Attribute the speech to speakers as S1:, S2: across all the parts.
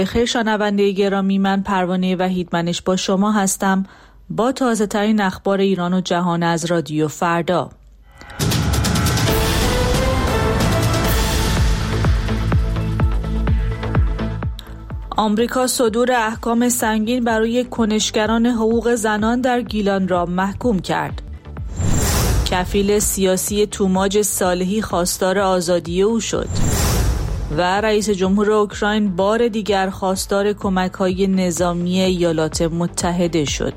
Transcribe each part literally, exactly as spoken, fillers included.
S1: خیر شنونده گرامی، من پروانه وحیدمنش با شما هستم با تازه ترین اخبار ایران و جهان از رادیو فردا. آمریکا صدور احکام سنگین برای کنشگران حقوق زنان در گیلان را محکوم کرد. کفیل سیاسی توماج صالحی خواستار آزادی او شد و رئیس جمهور اوکراین بار دیگر خواستار کمک‌های نظامی ایالات متحده شد.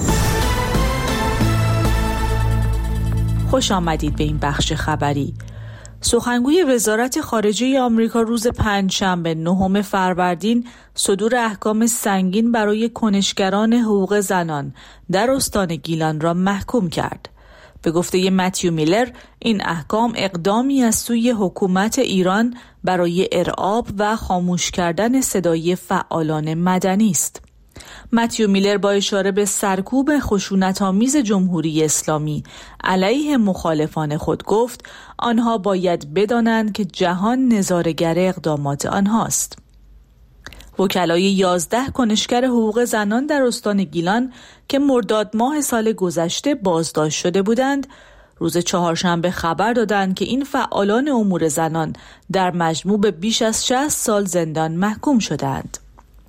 S1: خوش آمدید به این بخش خبری. سخنگوی وزارت خارجه آمریکا روز پنجشنبه نهم فروردین صدور احکام سنگین برای کنشگران حقوق زنان در استان گیلان را محکوم کرد. به گفته متیو میلر، این احکام اقدامی از سوی حکومت ایران برای ارعاب و خاموش کردن صدای فعالان مدنی است. متیو میلر با اشاره به سرکوب خشونت‌آمیز جمهوری اسلامی علیه مخالفان خود گفت آنها باید بدانند که جهان نظاره‌گر اقدامات آنهاست. وکلای یازده کنشگر حقوق زنان در استان گیلان که مرداد ماه سال گذشته بازداشت شده بودند، روز چهارشنبه خبر دادند که این فعالان امور زنان در مجموع به بیش از شصت سال زندان محکوم شدند.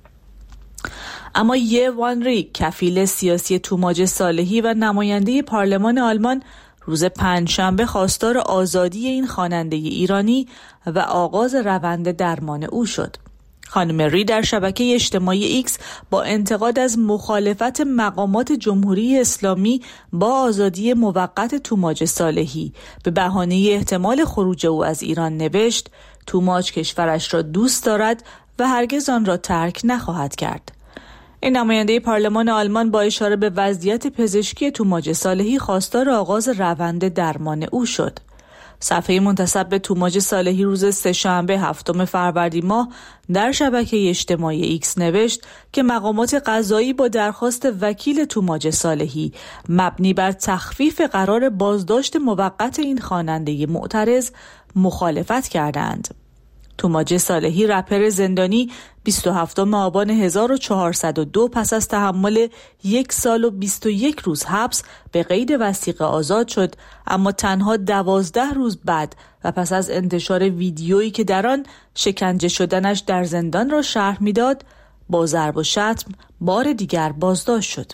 S1: اما یه وانری، کفیل سیاسی توماج صالحی و نماینده پارلمان آلمان، روز پنجشنبه خواستار آزادی این خواننده ایرانی و آغاز روند درمان او شد. خانم ری در شبکه اجتماعی ایکس با انتقاد از مخالفت مقامات جمهوری اسلامی با آزادی موقت توماج صالحی به بهانه احتمال خروج او از ایران نوشت: توماج کشورش را دوست دارد و هرگز آن را ترک نخواهد کرد. این نماینده پارلمان آلمان با اشاره به وضعیت پزشکی توماج صالحی خواستار آغاز روند درمان او شد. صفحه منتسب به توماج صالحی روز سه‌شنبه هفتم فروردین ماه در شبکه اجتماعی ایکس نوشت که مقامات قضایی با درخواست وکیل توماج صالحی مبنی بر تخفیف قرار بازداشت موقت این خواننده معترض مخالفت کردند. توماج صالحی، رپر زندانی، بیست و هفتم آبان هزار و چهارصد و دو پس از تحمل یک سال و بیست و یک روز حبس به قید وثیقه آزاد شد، اما تنها دوازده روز بعد و پس از انتشار ویدیویی که در آن شکنجه شدنش در زندان را شرح می‌داد، با ضرب و شتم بار دیگر بازداشت شد.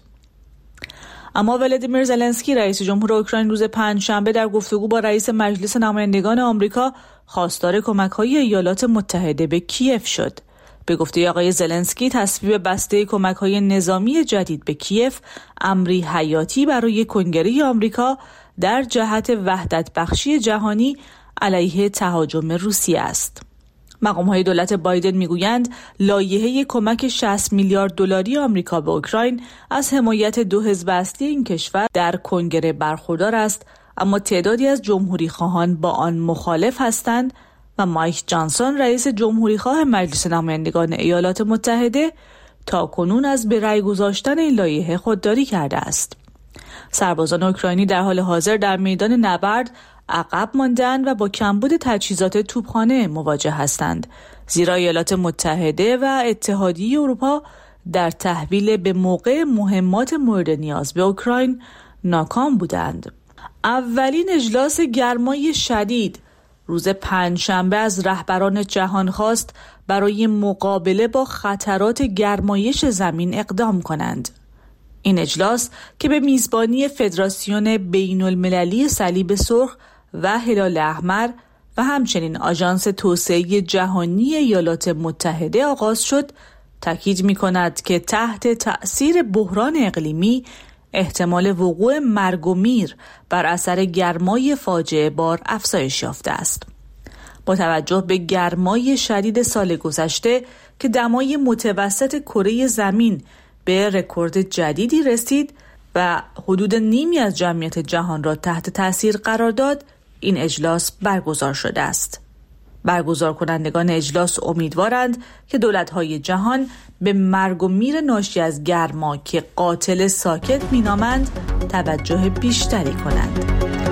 S1: اما ولادیمیر زلنسکی، رئیس جمهور اوکراین، روز پنجشنبه در گفتگو با رئیس مجلس نمایندگان آمریکا خواستار کمک‌های ایالات متحده به کیف شد. به گفته آقای زلنسکی، تصویب بسته کمک‌های نظامی جدید به کیف امری حیاتی برای کنگره آمریکا در جهت وحدت بخشی جهانی علیه تهاجم روسیه است. مقام‌های دولت بایدن میگویند لایحه کمک شصت میلیارد دلاری آمریکا به اوکراین از حمایت دو حزب اصلی این کشور در کنگره برخوردار است، اما تعدادی از جمهوری خواهان با آن مخالف هستند و مایک جانسون، رئیس جمهوری خواه مجلس نمایندگان ایالات متحده، تا کنون از به رأی گذاشتن این لایحه خودداری کرده است. سربازان اوکراینی در حال حاضر در میدان نبرد عقب ماندند و با کمبود تجهیزات توپخانه مواجه هستند، زیرا ایالات متحده و اتحادیه اروپا در تحویل به موقع مهمات مورد نیاز به اوکراین ناکام بودند. اولین اجلاس گرمای شدید روز پنجشنبه از رهبران جهان خواست برای مقابله با خطرات گرمایش زمین اقدام کنند. این اجلاس که به میزبانی فدراسیون بین المللی صلیب سرخ و هلال احمر و همچنین آژانس توسعه جهانی ایالات متحده آغاز شد، تاکید می‌کند که تحت تأثیر بحران اقلیمی احتمال وقوع مرگ و میر بر اثر گرمای فاجعه بار افزایش یافته است. با توجه به گرمای شدید سال گذشته که دمای متوسط کره زمین به رکورد جدیدی رسید و حدود نیمی از جمعیت جهان را تحت تاثیر قرار داد، این اجلاس برگزار شده است. برگزار کنندگان اجلاس امیدوارند که دولت‌های جهان به مرگ و میر ناشی از گرما که قاتل ساکت می‌نامند توجه بیشتری کنند.